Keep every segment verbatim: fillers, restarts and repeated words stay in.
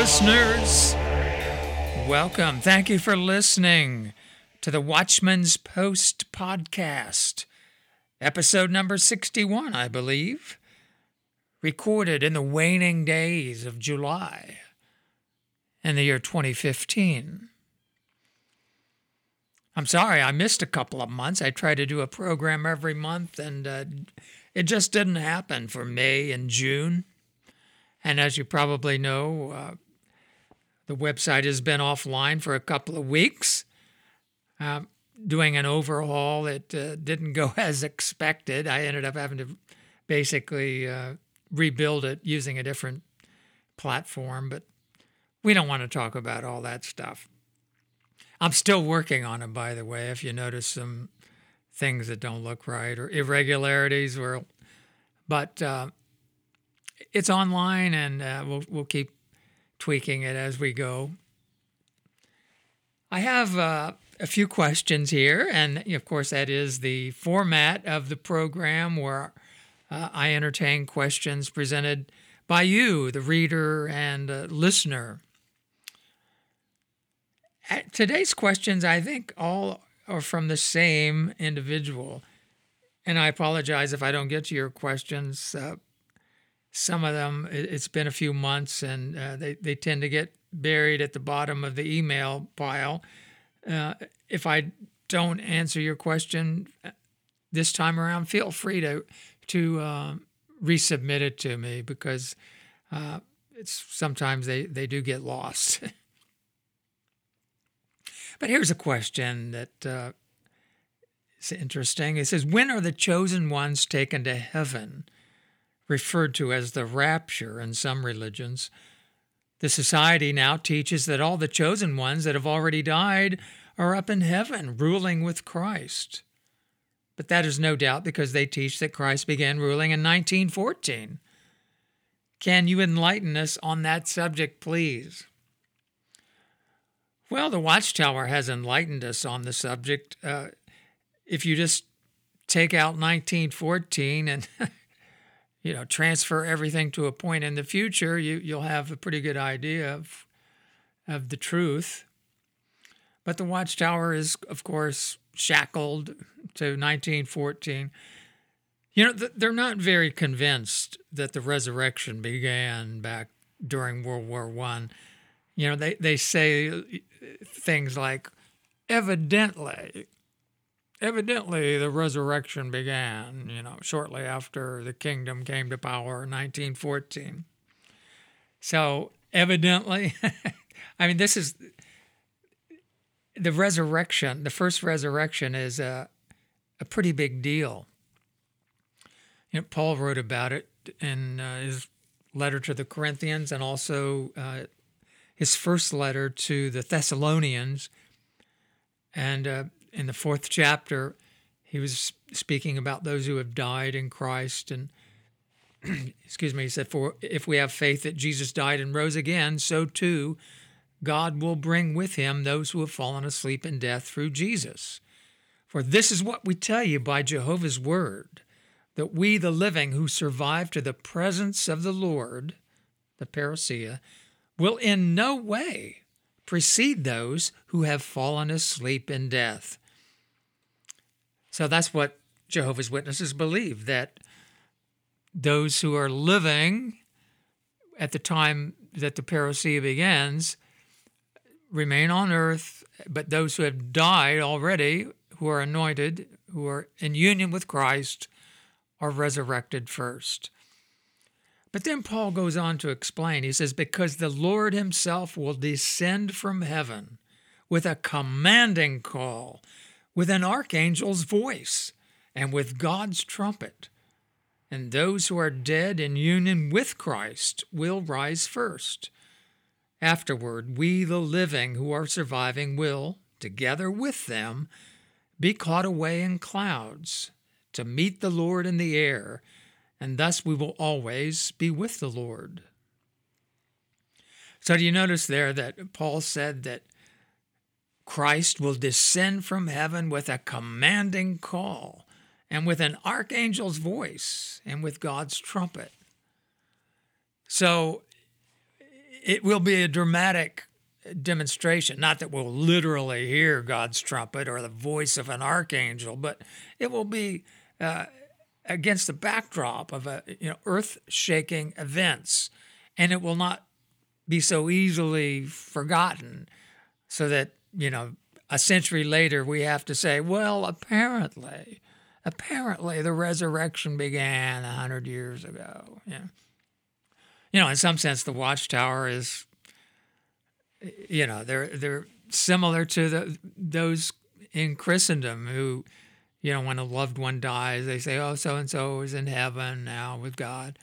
listeners. Welcome. Thank you for listening to the Watchman's Post podcast, episode number sixty-one, I believe, recorded in the waning days of July in the year twenty fifteen. I'm sorry, I missed a couple of months. I try to do a program every month, and uh, it just didn't happen for May and June. And as you probably know, uh, the website has been offline for a couple of weeks, uh, doing an overhaul. It uh, didn't go as expected. I ended up having to basically uh, rebuild it using a different platform, but we don't want to talk about all that stuff. I'm still working on it, by the way, if you notice some things that don't look right or irregularities, or, but uh, it's online, and uh, we'll we'll keep tweaking it as we go. I have uh, a few questions here, and of course that is the format of the program, where uh, I entertain questions presented by you, the reader and uh, listener. Today's questions, I think, all are from the same individual, and I apologize if I don't get to your questions. Uh, some of them, it's been a few months, and uh, they, they tend to get buried at the bottom of the email pile. Uh, if I don't answer your question this time around, feel free to to uh, resubmit it to me, because uh, it's sometimes they, they do get lost. But here's a question that uh, is interesting. It says, when are the chosen ones taken to heaven? Referred to as the rapture in some religions. The society now teaches that all the chosen ones that have already died are up in heaven, ruling with Christ. But that is no doubt because they teach that Christ began ruling in nineteen fourteen. Can you enlighten us on that subject, please? Well, the Watchtower has enlightened us on the subject. Uh, if you just take out nineteen fourteen and you know transfer everything to a point in the future, you you'll have a pretty good idea of of the truth. But the Watchtower is, of course, shackled to nineteen fourteen. You know, th- they're not very convinced that the resurrection began back during World War One. You know, they, they say things like, evidently, evidently the resurrection began, you know, shortly after the kingdom came to power in nineteen fourteen. So, evidently, I mean, this is, the resurrection, the first resurrection is a, a pretty big deal. You know, Paul wrote about it in uh, his letter to the Corinthians, and also uh, his first letter to the Thessalonians. And uh, in the fourth chapter, he was speaking about those who have died in Christ. And, excuse me, he said, for if we have faith that Jesus died and rose again, so too God will bring with him those who have fallen asleep in death through Jesus. For this is what we tell you by Jehovah's word, that we, the living who survive to the presence of the Lord, the parousia, will in no way precede those who have fallen asleep in death. So that's what Jehovah's Witnesses believe, that those who are living at the time that the parousia begins remain on earth, but those who have died already, who are anointed, who are in union with Christ, are resurrected first. But then Paul goes on to explain. He says, because the Lord himself will descend from heaven with a commanding call, with an archangel's voice, and with God's trumpet. And those who are dead in union with Christ will rise first. Afterward, we, the living who are surviving, will, together with them, be caught away in clouds to meet the Lord in the air, and thus we will always be with the Lord. So do you notice there that Paul said that Christ will descend from heaven with a commanding call, and with an archangel's voice, and with God's trumpet? So it will be a dramatic demonstration. Not that we'll literally hear God's trumpet or the voice of an archangel, but it will be uh, against the backdrop of a you know earth-shaking events, and it will not be so easily forgotten, so that you know a century later we have to say, well, apparently, apparently the resurrection began a hundred years ago. Yeah. You know, in some sense, the Watchtower is, you know, they're they're similar to the those in Christendom who, you know, when a loved one dies, they say, oh, so and so is in heaven now with God.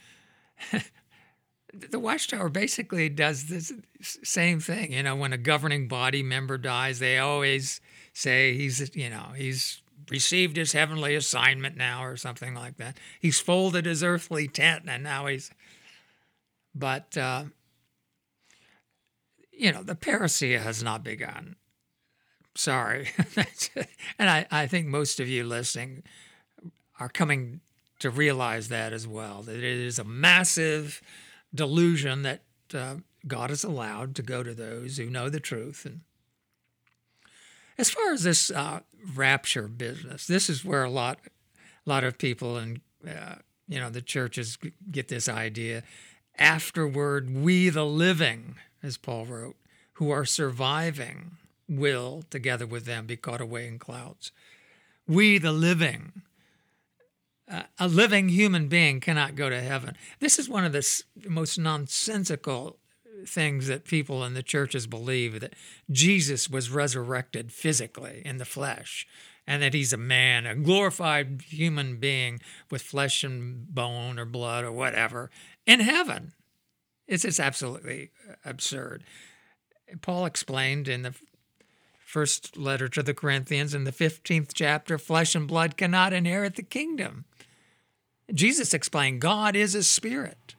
The Watchtower basically does this same thing. You know, when a governing body member dies, they always say he's, you know, he's received his heavenly assignment now or something like that. He's folded his earthly tent and now he's, but, uh, you know, the parousia has not begun. Sorry. And I, I think most of you listening are coming to realize that as well, that it is a massive delusion that uh, God has allowed to go to those who know the truth. And as far as this uh, rapture business, this is where a lot, a lot of people and uh, you know the churches get this idea. Afterward, we the living, as Paul wrote, who are surviving, will together with them be caught away in clouds. We the living. Uh, a living human being cannot go to heaven. This is one of the s- most nonsensical things that people in the churches believe, that Jesus was resurrected physically in the flesh, and that he's a man, a glorified human being with flesh and bone or blood or whatever in heaven. It's, it's absolutely absurd. Paul explained in the first letter to the Corinthians in the fifteenth chapter, flesh and blood cannot inherit the kingdom. Jesus explained God is a spirit.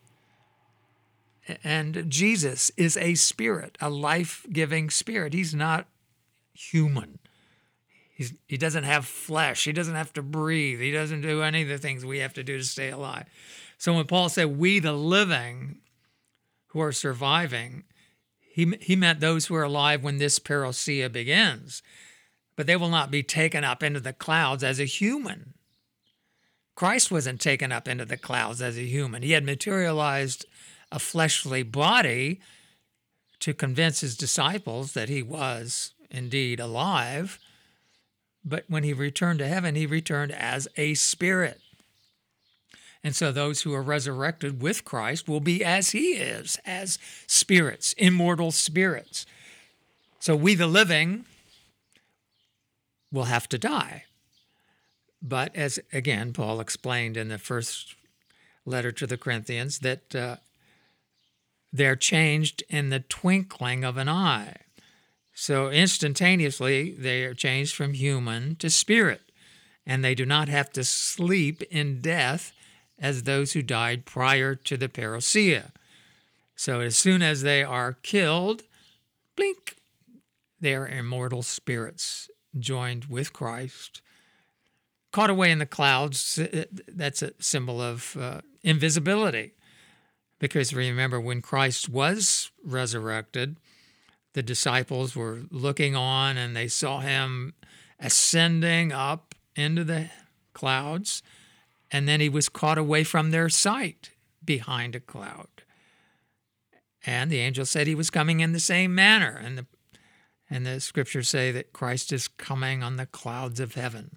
And Jesus is a spirit, a life-giving spirit. He's not human. He's, he doesn't have flesh. He doesn't have to breathe. He doesn't do any of the things we have to do to stay alive. So when Paul said, we the living who are surviving, he, he meant those who are alive when this parousia begins. But they will not be taken up into the clouds as a human. Christ wasn't taken up into the clouds as a human. He had materialized a fleshly body to convince his disciples that he was indeed alive. But when he returned to heaven, he returned as a spirit. And so those who are resurrected with Christ will be as he is, as spirits, immortal spirits. So we, the living, will have to die. But as, again, Paul explained in the first letter to the Corinthians, that uh, they're changed in the twinkling of an eye. So instantaneously, they are changed from human to spirit, and they do not have to sleep in death as those who died prior to the parousia. So as soon as they are killed, blink, they are immortal spirits joined with Christ. Caught away in the clouds, that's a symbol of uh, invisibility. Because remember, when Christ was resurrected, the disciples were looking on and they saw him ascending up into the clouds, and then he was caught away from their sight behind a cloud. And the angel said he was coming in the same manner. And the, and the scriptures say that Christ is coming on the clouds of heaven.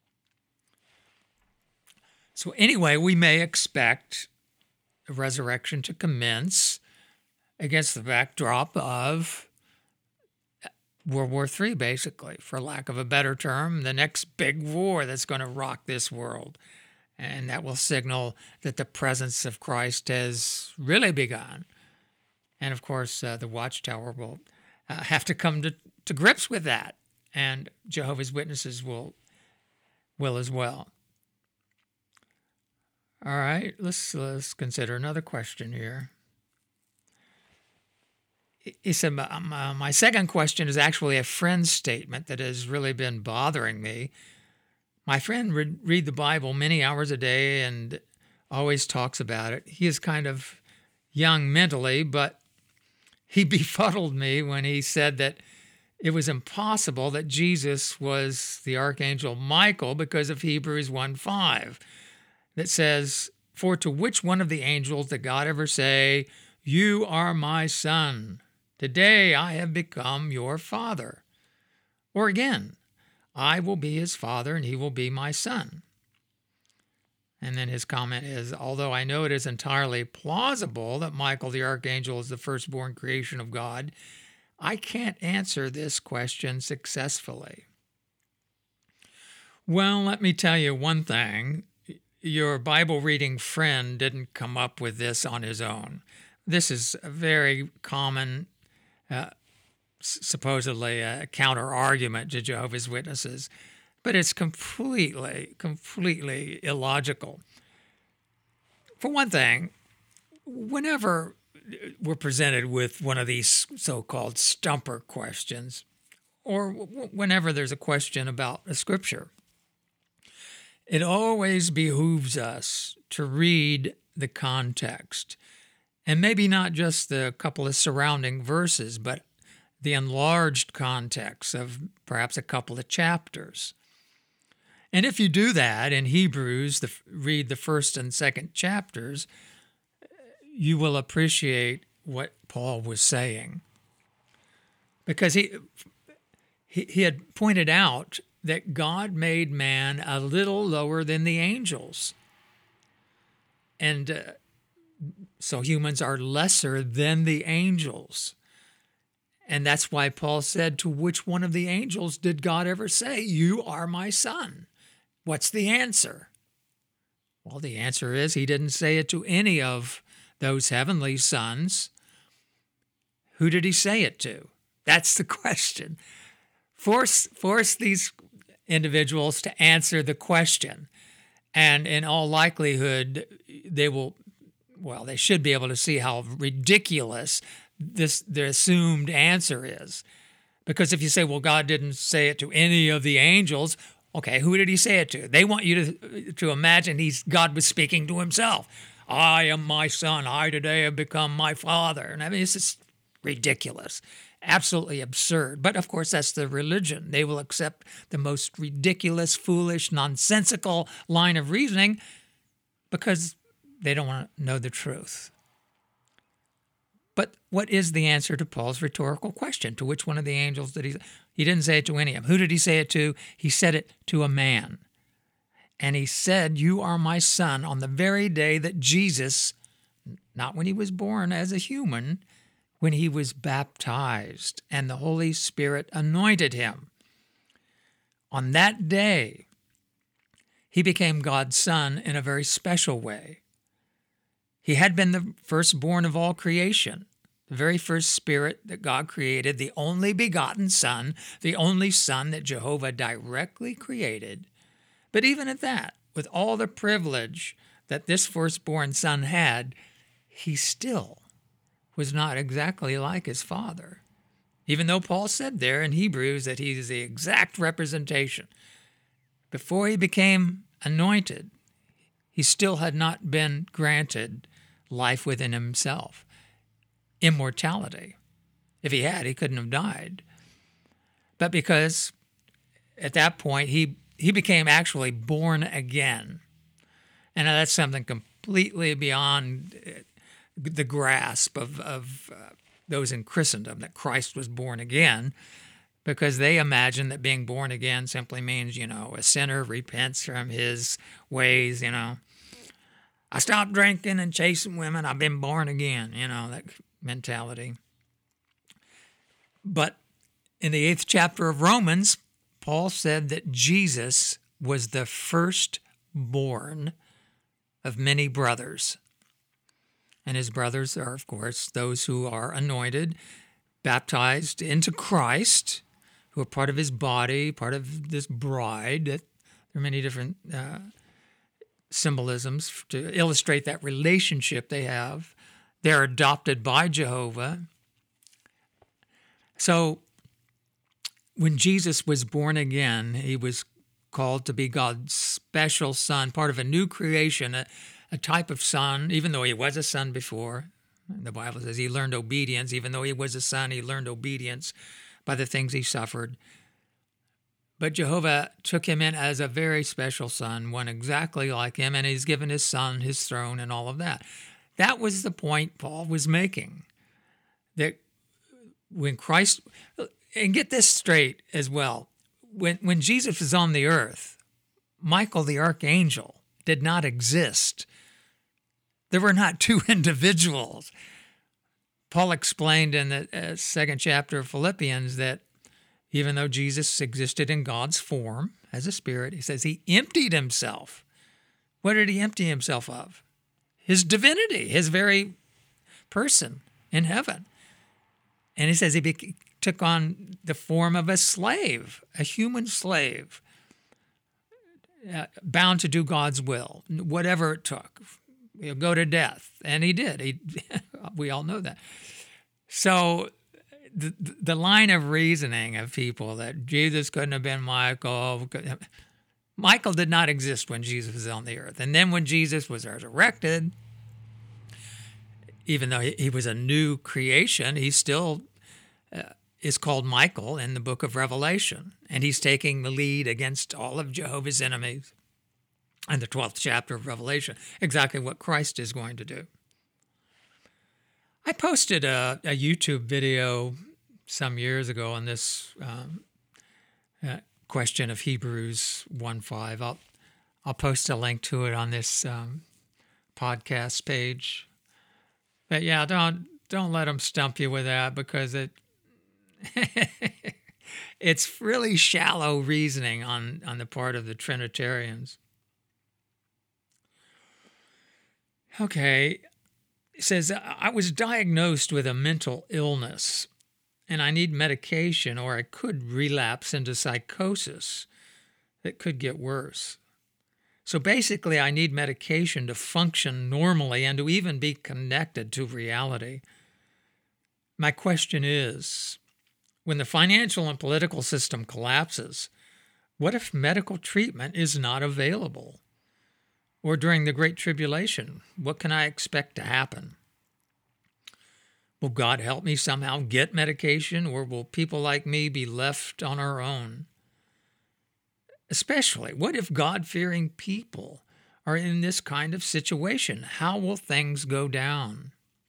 So anyway, we may expect the resurrection to commence against the backdrop of World War Three, basically, for lack of a better term, the next big war that's going to rock this world. And that will signal that the presence of Christ has really begun. And of course, uh, the Watchtower will uh, have to come to, to grips with that. And Jehovah's Witnesses will, will as well. All right, let's let's consider another question here. He said, my, my second question is actually a friend's statement that has really been bothering me. My friend would read the Bible many hours a day and always talks about it. He is kind of young mentally, but he befuddled me when he said that it was impossible that Jesus was the archangel Michael because of Hebrews one five that says, "For to which one of the angels did God ever say, 'You are my son. Today I have become your father'?" Or again, "I will be his father and he will be my son." And then his comment is, "Although I know it is entirely plausible that Michael the archangel is the firstborn creation of God, I can't answer this question successfully." Well, let me tell you one thing. Your Bible reading friend didn't come up with this on his own. This is a very common, uh, supposedly a counter argument to Jehovah's Witnesses, but it's completely, completely illogical. For one thing, whenever we're presented with one of these so-called stumper questions, or w- whenever there's a question about a scripture, it always behooves us to read the context, and maybe not just the couple of surrounding verses, but the enlarged context of perhaps a couple of chapters. And if you do that in Hebrews, the, read the first and second chapters, you will appreciate what Paul was saying. Because he, he, he had pointed out that God made man a little lower than the angels. And uh, so humans are lesser than the angels. And that's why Paul said, "To which one of the angels did God ever say, 'You are my son'?" What's the answer? Well, the answer is he didn't say it to any of those heavenly sons. Who did he say it to? That's the question. Force, force these individuals to answer the question. And in all likelihood, they will, well, they should be able to see how ridiculous this the assumed answer is. Because if you say, well, God didn't say it to any of the angels, okay, who did he say it to? They want you to, to imagine he's God was speaking to himself. "I am my son. I today have become my father." And I mean, it's just ridiculous, absolutely absurd. But of course, that's the religion. They will accept the most ridiculous, foolish, nonsensical line of reasoning because they don't want to know the truth. But what is the answer to Paul's rhetorical question? To which one of the angels did he say? He didn't say it to any of them. Who did he say it to? He said it to a man. And he said, "You are my son," on the very day that Jesus, not when he was born as a human, when he was baptized and the Holy Spirit anointed him. On that day, he became God's son in a very special way. He had been the firstborn of all creation, the very first spirit that God created, the only begotten Son, the only Son that Jehovah directly created. But even at that, with all the privilege that this firstborn son had, he still was not exactly like his father. Even though Paul said there in Hebrews that he is the exact representation. Before he became anointed, he still had not been granted life within himself, immortality. If he had, he couldn't have died. But because at that point he he became actually born again. And that's something completely beyond the grasp of, of uh, those in Christendom, that Christ was born again, because they imagine that being born again simply means, you know, a sinner repents from his ways, you know. I stopped drinking and chasing women, I've been born again, you know, that mentality. But in the eighth chapter of Romans, Paul said that Jesus was the firstborn of many brothers. And his brothers are, of course, those who are anointed, baptized into Christ, who are part of his body, part of this bride. There are many different uh, symbolisms to illustrate that relationship they have. They're adopted by Jehovah. So when Jesus was born again, he was called to be God's special son, part of a new creation, a, a type of son, even though he was a son before, The Bible says he learned obedience. Even though he was a son, he learned obedience by the things he suffered. But Jehovah took him in as a very special son, one exactly like him, and he's given his son his throne and all of that. That was the point Paul was making. That when Christ, and get this straight as well, when, when Jesus was on the earth, Michael the archangel did not exist. There were not two individuals. Paul explained in the uh, second chapter of Philippians that even though Jesus existed in God's form as a spirit, he says he emptied himself. What did he empty himself of? His divinity, his very person in heaven. And he says he be- took on the form of a slave, a human slave, uh, bound to do God's will, whatever it took. He'll go to death. And he did. He, we all know that. So the, the line of reasoning of people that Jesus couldn't have been Michael, Michael did not exist when Jesus was on the earth. And then when Jesus was resurrected, even though he, he was a new creation, he still uh, is called Michael in the book of Revelation. And he's taking the lead against all of Jehovah's enemies in the twelfth chapter of Revelation, exactly what Christ is going to do. I posted a, a YouTube video some years ago on this um, uh, question of Hebrews one five. I'll, I'll post a link to it on this um, podcast page. But yeah, don't don't let them stump you with that, because it it's really shallow reasoning on, on the part of the Trinitarians. Okay, it says, I was diagnosed with a mental illness and I need medication, or I could relapse into psychosis that could get worse. So basically, I need medication to function normally and to even be connected to reality. My question is, when the financial and political system collapses, what if medical treatment is not available? Or during the Great Tribulation, what can I expect to happen? Will God help me somehow get medication, or will people like me be left on our own? Especially, what if God-fearing people are in this kind of situation? How will things go down?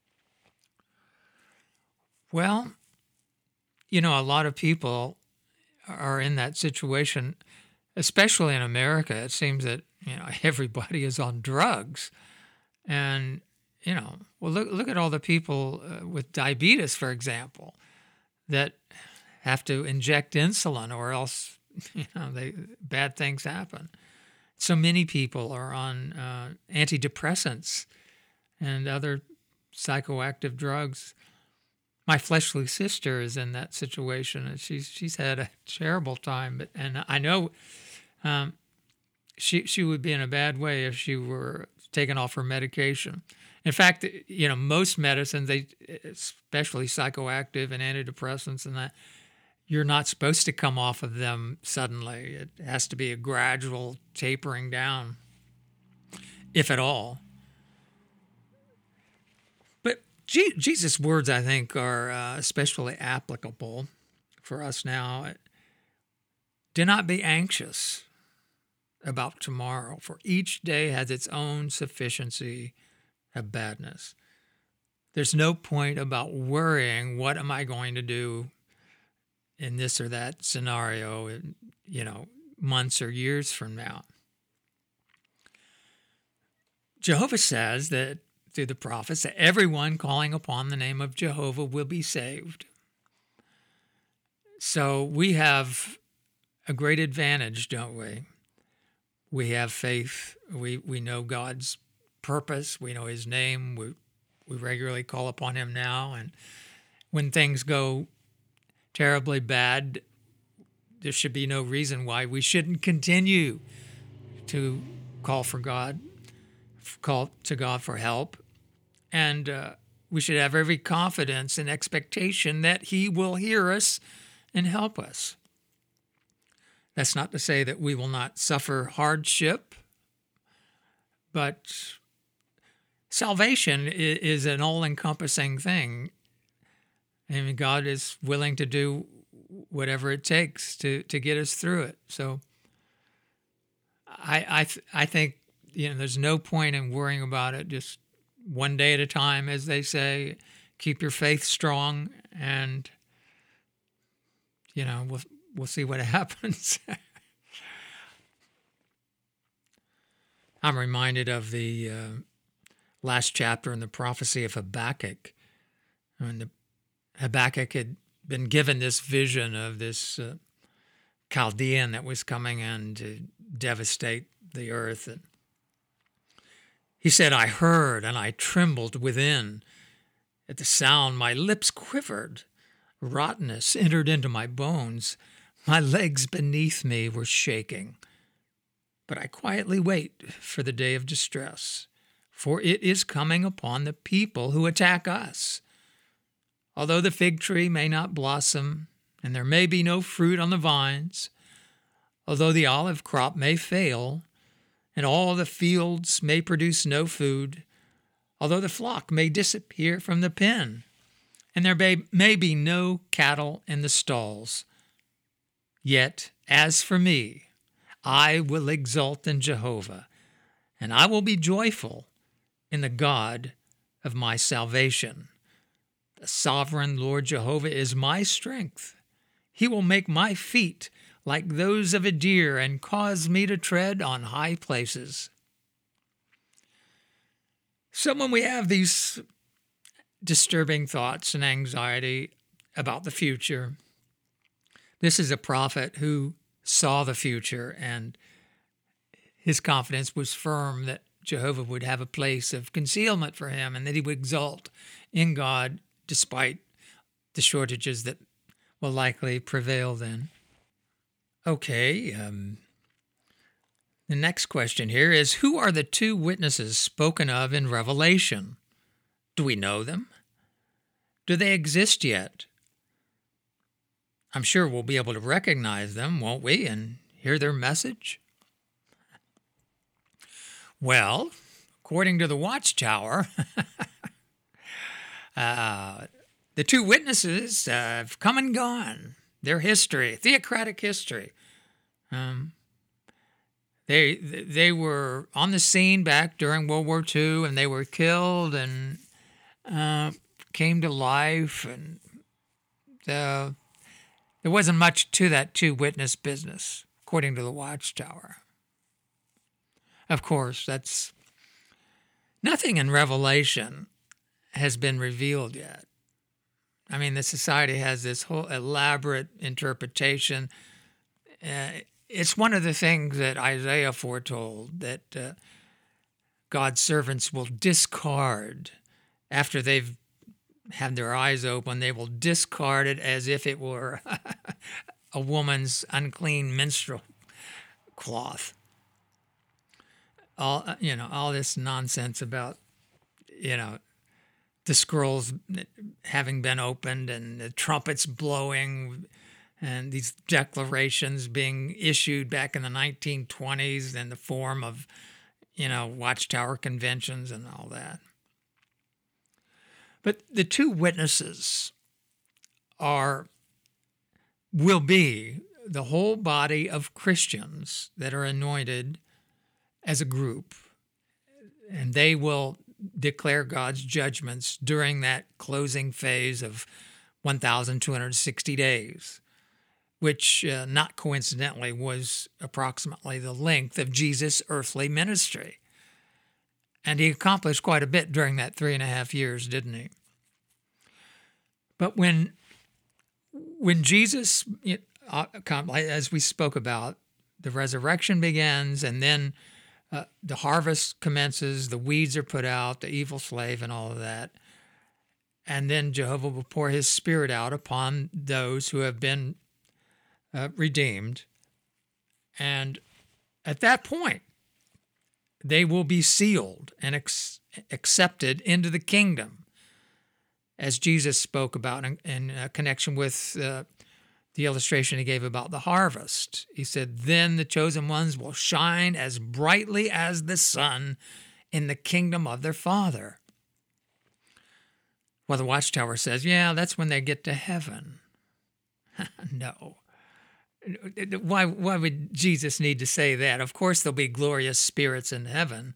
Well, you know, a lot of people are in that situation, especially in America. It seems that, you know, everybody is on drugs. And, you know, well, look, look at all the people uh, with diabetes, for example, that have to inject insulin, or else, you know, they, bad things happen. So many people are on uh, antidepressants and other psychoactive drugs. My fleshly sister is in that situation, and she's she's had a terrible time. But and I know um, she she would be in a bad way if she were taken off her medication. In fact, you know, most medicines, they, especially psychoactive and antidepressants and that, you're not supposed to come off of them suddenly. It has to be a gradual tapering down, if at all. But G- Jesus' words, I think, are uh, especially applicable for us now. Do not be anxious about tomorrow, for each day has its own sufficiency of badness. There's no point about worrying, what am I going to do in this or that scenario, you know, months or years from now. Jehovah says that through the prophets that everyone calling upon the name of Jehovah will be saved. So we have a great advantage, don't we? We have faith. We we know God's purpose. We know his name. We we regularly call upon him now. And when things go terribly bad, there should be no reason why we shouldn't continue to call for God, call to God for help. And uh, we should have every confidence and expectation that he will hear us and help us. That's not to say that we will not suffer hardship, but salvation is, is an all-encompassing thing. I mean, God is willing to do whatever it takes to, to get us through it. So I I th- I think, you know, there's no point in worrying about it. Just one day at a time, as they say. Keep your faith strong, and you know we'll we'll see what happens. I'm reminded of the uh, last chapter in the prophecy of Habakkuk, when the Habakkuk had been given this vision of this uh, Chaldean that was coming in to devastate the earth. And he said, I heard and I trembled within. At the sound, my lips quivered. Rottenness entered into my bones. My legs beneath me were shaking. But I quietly wait for the day of distress, for it is coming upon the people who attack us. Although the fig tree may not blossom, and there may be no fruit on the vines, although the olive crop may fail, and all the fields may produce no food, although the flock may disappear from the pen, and there may, may be no cattle in the stalls, yet as for me, I will exult in Jehovah, and I will be joyful in the God of my salvation. The sovereign Lord Jehovah is my strength. He will make my feet like those of a deer and cause me to tread on high places. So when we have these disturbing thoughts and anxiety about the future, this is a prophet who saw the future, and his confidence was firm that Jehovah would have a place of concealment for him and that he would exult in God despite the shortages that will likely prevail then. Okay, um, the next question here is, who are the two witnesses spoken of in Revelation? Do we know them? Do they exist yet? I'm sure we'll be able to recognize them, won't we, and hear their message? Well, according to the Watchtower, uh, the two witnesses uh, have come and gone. Their history, theocratic history. Um, they they were on the scene back during World War Two, and they were killed and uh, came to life, and uh, there wasn't much to that two-witness business, according to the Watchtower. Of course, that's nothing in Revelation has been revealed yet. I mean, the society has this whole elaborate interpretation. Uh, it's one of the things that Isaiah foretold, that uh, God's servants will discard after they've had their eyes open. They will discard it as if it were a woman's unclean menstrual cloth. All you know, all this nonsense about, you know, the scrolls having been opened and the trumpets blowing and these declarations being issued back in the nineteen twenties in the form of, you know, Watchtower conventions and all that. But the two witnesses are, will be the whole body of Christians that are anointed as a group, and they will declare God's judgments during that closing phase of one thousand two hundred sixty days, which uh, not coincidentally was approximately the length of Jesus' earthly ministry. And he accomplished quite a bit during that three and a half years, didn't he? But when when Jesus, uh, as we spoke about, the resurrection begins, and then uh, the harvest commences, the weeds are put out, the evil slave and all of that. And then Jehovah will pour his spirit out upon those who have been uh, redeemed. And at that point, they will be sealed and ex- accepted into the kingdom, as Jesus spoke about in, in uh, connection with uh, the illustration he gave about the harvest. He said, then the chosen ones will shine as brightly as the sun in the kingdom of their Father. Well, the Watchtower says, yeah, that's when they get to heaven. No. Why, why would Jesus need to say that? Of course, there'll be glorious spirits in heaven.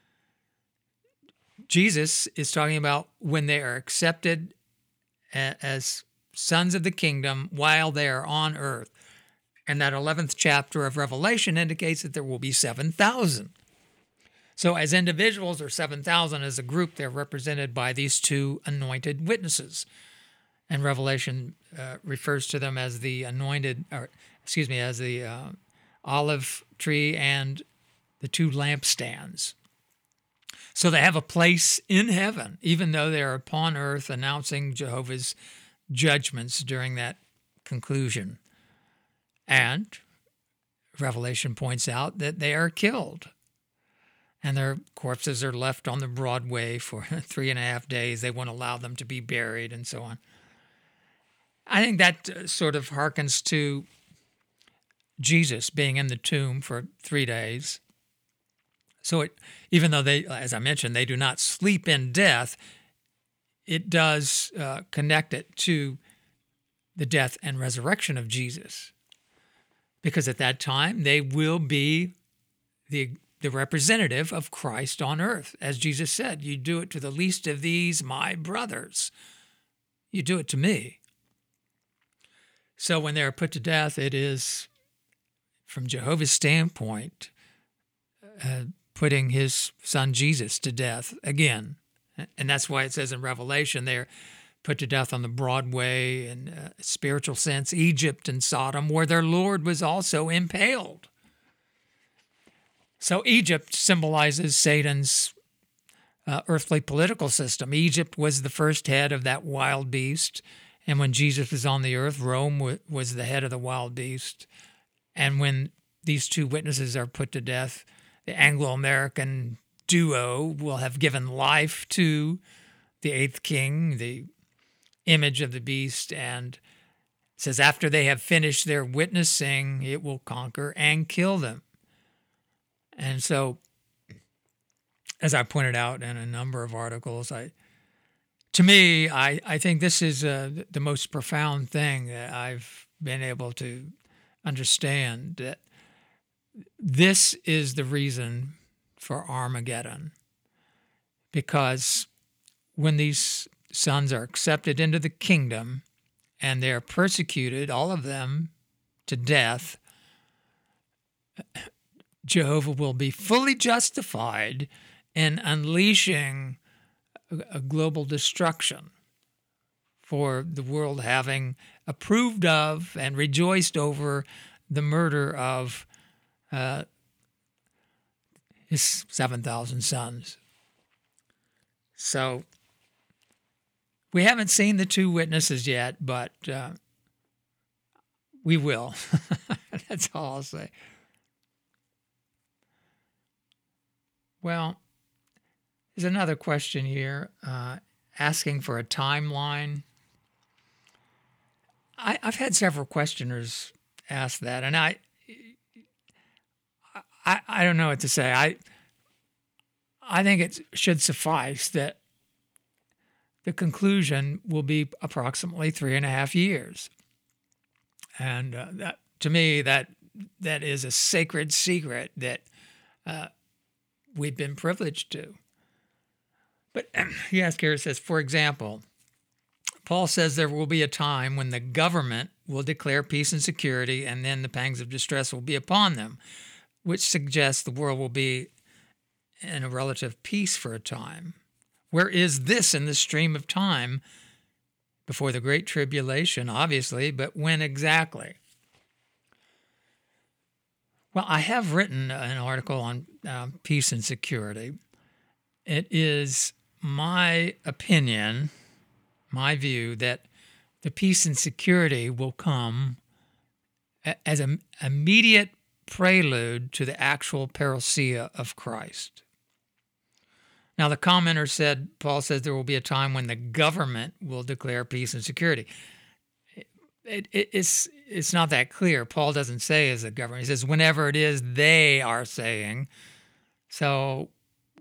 Jesus is talking about when they are accepted as sons of the kingdom while they are on earth. And that eleventh chapter of Revelation indicates that there will be seven thousand. So as individuals, or seven thousand as a group, they're represented by these two anointed witnesses. And Revelation uh, refers to them as the anointed, or excuse me, as the uh, olive tree and the two lampstands. So they have a place in heaven, even though they are upon earth announcing Jehovah's judgments during that conclusion. And Revelation points out that they are killed, and their corpses are left on the broad way for three and a half days. They won't allow them to be buried and so on. I think that uh, sort of harkens to Jesus being in the tomb for three days. So it, even though they, as I mentioned, they do not sleep in death, it does uh, connect it to the death and resurrection of Jesus. Because at that time, they will be the, the representative of Christ on earth. As Jesus said, you do it to the least of these, my brothers. You do it to me. So when they are put to death, it is, from Jehovah's standpoint, uh, putting his son Jesus to death again. And that's why it says in Revelation they're put to death on the broad way, in a spiritual sense, Egypt and Sodom, where their Lord was also impaled. So Egypt symbolizes Satan's uh, earthly political system. Egypt was the first head of that wild beast. And when Jesus was on the earth, Rome w- was the head of the wild beast. And when these two witnesses are put to death, the Anglo-American duo will have given life to the eighth king, the image of the beast, and it says after they have finished their witnessing, it will conquer and kill them. And so, as I pointed out in a number of articles, I, to me, I, I think this is uh, the most profound thing that I've been able to understand, that this is the reason for Armageddon. Because when these sons are accepted into the kingdom and they are persecuted, all of them, to death, Jehovah will be fully justified in unleashing a global destruction for the world having approved of and rejoiced over the murder of uh, his seven thousand sons. So we haven't seen the two witnesses yet, but uh, we will. That's all I'll say. Well, there's another question here uh, asking for a timeline. I, I've had several questioners ask that, and I, I, I don't know what to say. I, I think it should suffice that the conclusion will be approximately three and a half years. And uh, that, to me, that that is a sacred secret that uh, we've been privileged to. But he asks here, it says, for example, Paul says there will be a time when the government will declare peace and security, and then the pangs of distress will be upon them, which suggests the world will be in a relative peace for a time. Where is this in the stream of time? Before the Great Tribulation, obviously, but when exactly? Well, I have written an article on uh, peace and security. It is my opinion, my view, that the peace and security will come as an immediate prelude to the actual parousia of Christ. Now, the commenter said, Paul says there will be a time when the government will declare peace and security. It, it, it's, it's not that clear. Paul doesn't say as the government. He says whenever it is they are saying. So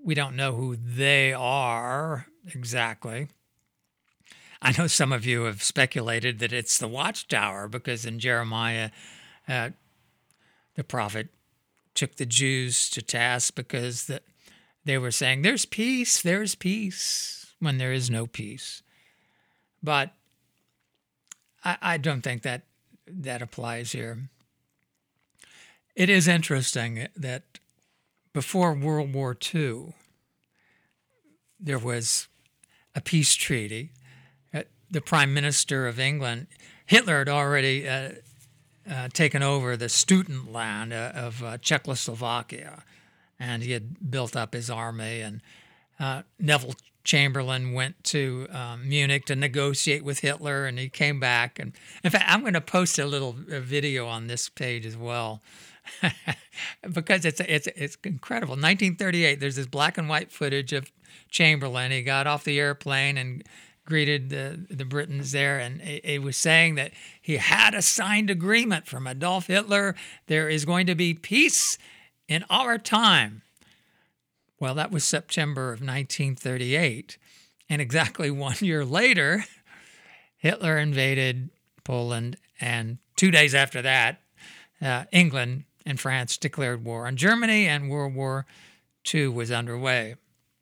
we don't know who they are exactly. I know some of you have speculated that it's the Watchtower because in Jeremiah, uh, the prophet took the Jews to task because the, they were saying, there's peace, there's peace, when there is no peace. But I, I don't think that that applies here. It is interesting that before World War Two, there was a peace treaty. Uh, the Prime Minister of England, Hitler had already uh, uh, taken over the Sudetenland uh, of uh, Czechoslovakia, and he had built up his army. And uh, Neville Chamberlain went to um, Munich to negotiate with Hitler, and he came back. And in fact, I'm going to post a little a video on this page as well. Because it's it's it's incredible. nineteen thirty-eight, there's this black and white footage of Chamberlain. He got off the airplane and greeted the, the Britons there, and he was saying that he had a signed agreement from Adolf Hitler. There is going to be peace in our time. Well, that was September of nineteen thirty-eight, and exactly one year later, Hitler invaded Poland, and two days after that, uh, England and France declared war on Germany, and World War Two was underway.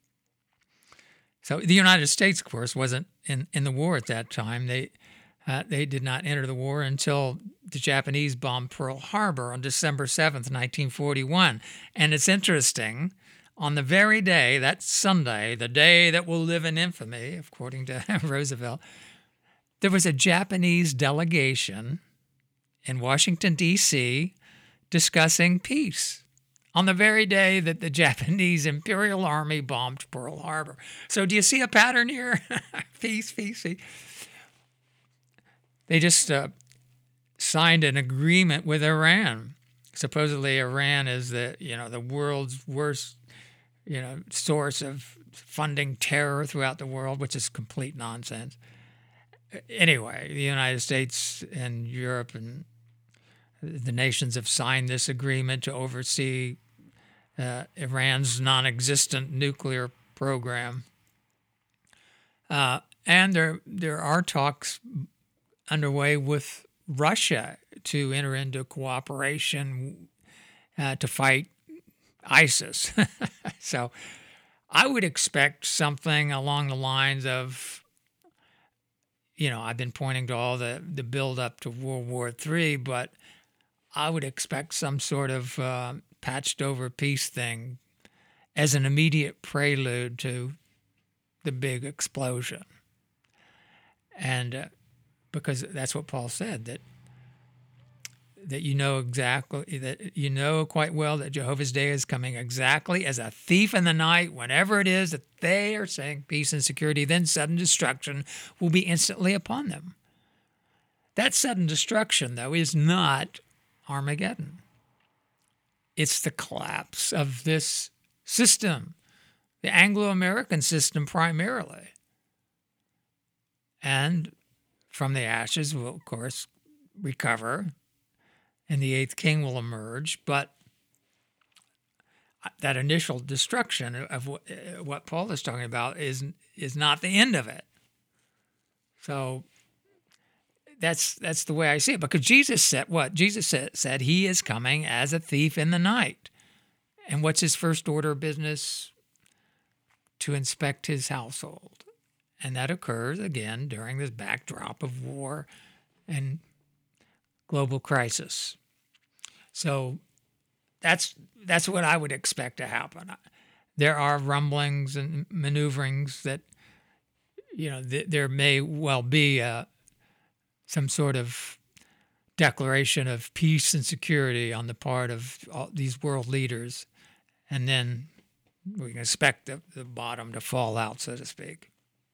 So the United States, of course, wasn't in, in the war at that time. They uh, they did not enter the war until the Japanese bombed Pearl Harbor on December seventh, nineteen forty-one. And it's interesting, on the very day, that Sunday, the day that will live in infamy, according to Roosevelt, there was a Japanese delegation in Washington, D C, discussing peace on the very day that the Japanese Imperial Army bombed Pearl Harbor. So do you see a pattern here? Peace, peace, peace. They just uh, signed an agreement with Iran. Supposedly Iran is the, you know, the world's worst, you know, source of funding terror throughout the world, which is complete nonsense. Anyway, the United States and Europe and the nations have signed this agreement to oversee uh, Iran's non-existent nuclear program. Uh, and there there are talks underway with Russia to enter into cooperation uh, to fight ISIS. So I would expect something along the lines of, you know, I've been pointing to all the, the build-up to World War Three, but I would expect some sort of uh, patched-over peace thing as an immediate prelude to the big explosion. And uh, because that's what Paul said, that that you know exactly, that you know quite well that Jehovah's Day is coming exactly as a thief in the night, whenever it is that they are saying peace and security, then sudden destruction will be instantly upon them. That sudden destruction, though, is not Armageddon. It's the collapse of this system, the Anglo-American system primarily. And from the ashes will, of course, recover, and the eighth king will emerge. But that initial destruction of what Paul is talking about is, is not the end of it. So That's that's the way I see it, because Jesus said what? Jesus said, said he is coming as a thief in the night. And what's his first order of business? To inspect his household. And that occurs, again, during this backdrop of war and global crisis. So that's that's what I would expect to happen. There are rumblings and maneuverings that, you know, th- there may well be a some sort of declaration of peace and security on the part of all these world leaders, and then we can expect the, the bottom to fall out, so to speak.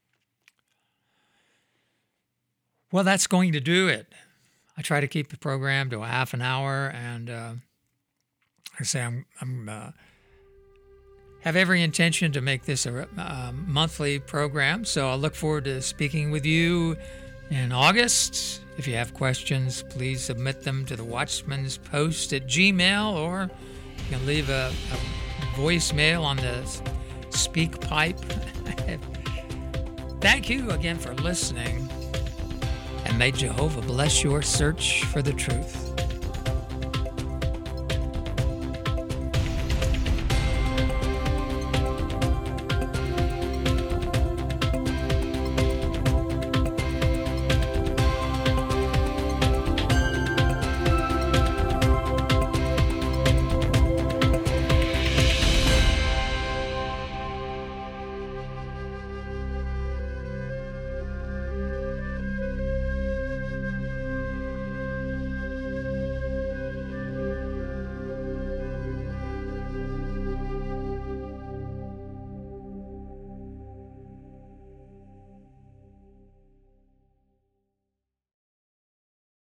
Well, that's going to do it. I try to keep the program to a half an hour, and uh, I say I'm, I'm uh, have every intention to make this a, a monthly program, so I look forward to speaking with you in August. If you have questions, please submit them to the Watchman's Post at Gmail, or you can leave a, a voicemail on the speak pipe. Thank you again for listening, and may Jehovah bless your search for the truth.